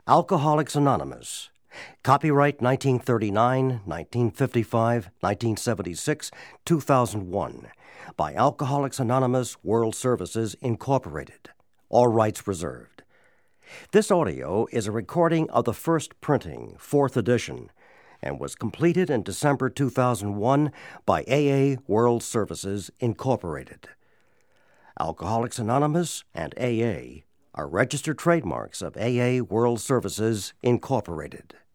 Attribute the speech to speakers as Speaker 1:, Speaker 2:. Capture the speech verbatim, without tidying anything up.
Speaker 1: Alcoholics Anonymous. Copyright nineteen thirty-nine, nineteen fifty-five, nineteen seventy-six, two thousand one by Alcoholics Anonymous World Services, Incorporated. All rights reserved. This audio is a recording of the first printing, fourth edition, and was completed in December two thousand one by A A World Services, Incorporated. Alcoholics Anonymous and A A are registered trademarks of A A World Services, Incorporated.